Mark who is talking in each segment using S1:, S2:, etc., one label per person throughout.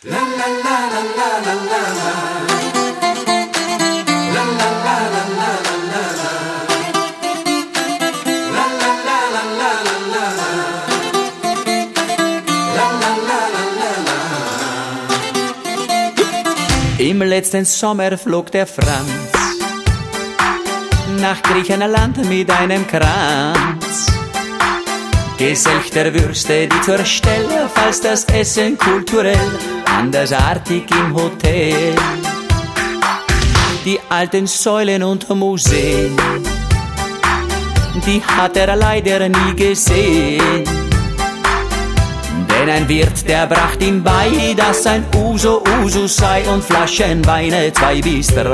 S1: Im letzten Sommer flog der Franz nach Griechenland mit einem Kranz geselchter Würste, die zur Stelle, falls das Essen kulturell andersartig im Hotel. Die alten Säulen und Museen, die hat er leider nie gesehen. Denn ein Wirt, der bracht ihm bei, dass ein Uso sei und Flaschenweine 2 bis 3.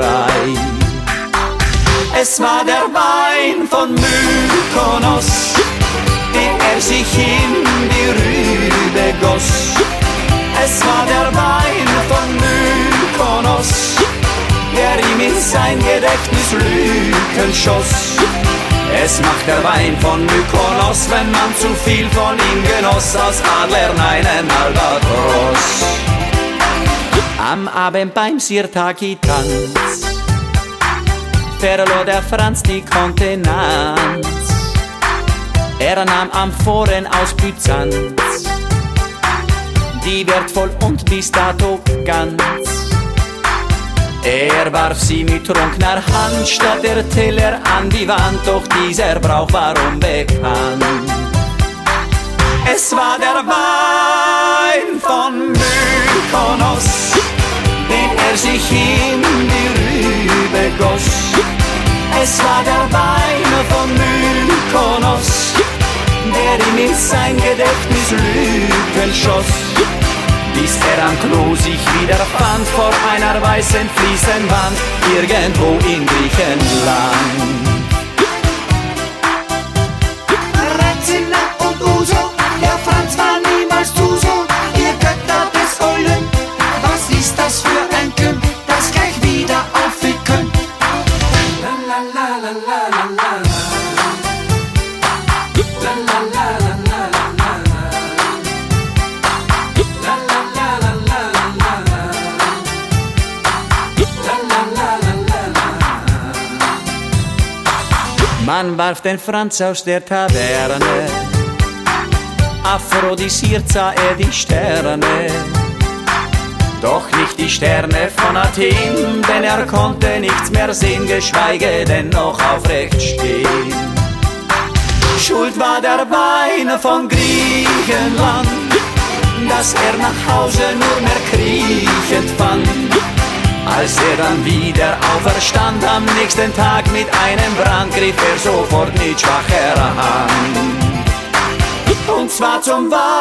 S1: Es war der Wein von Mykonos, den er sich in die Rübe goss. Es war der Wein von Mykonos, der ihm in sein Gedächtnis Lücken schoss. Es macht der Wein von Mykonos, wenn man zu viel von ihm genoss, aus Adlern einen Albatros. Am Abend beim Sirtaki-Tanz verlor der Franz die Kontenanz. Er nahm Amphoren aus Byzanz, die wertvoll und bis dato ganz. Er warf sie mit trunkener Hand statt der Teller an die Wand, doch dieser Brauch war unbekannt. Es war der Wein von Mykonos, den er sich in die Rübe goss. Es war der Wein von Mykonos, der ihm in sein Gedächtnis Lücken schoss. Bis er am Klo sich wieder fand vor einer weißen Fliesenwand irgendwo in Griechenland.
S2: Rezina und Uso, der Franz war niemals Tuso, ihr Götter des Olymp. Was ist das für ein Kümp, das gleich wieder aufwicken? La la la la la la la la. La la la la la la la la. La la la la la la la la. La la la la la la.
S1: Man warf den Franz aus der Taverne, aphrodisiert sah er die Sterne. Doch nicht die Sterne von Athen, denn er konnte nichts mehr sehen, geschweige denn noch aufrecht stehen. Schuld war der Wein von Griechenland, dass er nach Hause nur mehr kriechend fand. Als er dann wieder auferstand am nächsten Tag mit einem Brand, griff er sofort mit schwacher Hand. Und zwar zum Wein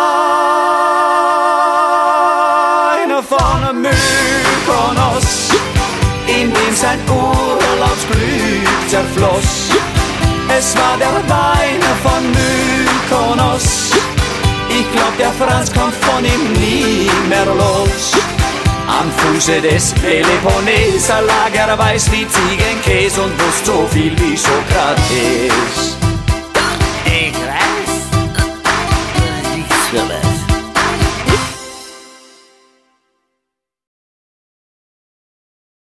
S1: von Mykonos, in dem sein Urlaubsglück zerfloss. Es war der Wein von Mykonos, ich glaub der Franz kommt von ihm nie mehr los. Am Fuße des Peloponnes lag er weiß wie Ziegenkäs und wusste so viel wie Sokrates.